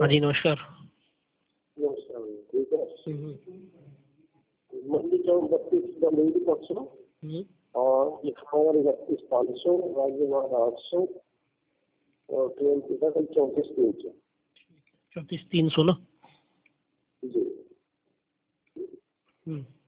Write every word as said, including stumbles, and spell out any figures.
हाँ जी नमस्कार। नमस्कार, ठीक है। हम्म, मंडी चौक बत्तीस मंडी पक्ष हम्म, और लिखावर इकतीस पाँच सौ, राज्यवाद आठ सौ और ट्रेन टिकट चौंतीस तीन सौ। चौंतीस तीन सौ ना। जी। हम्म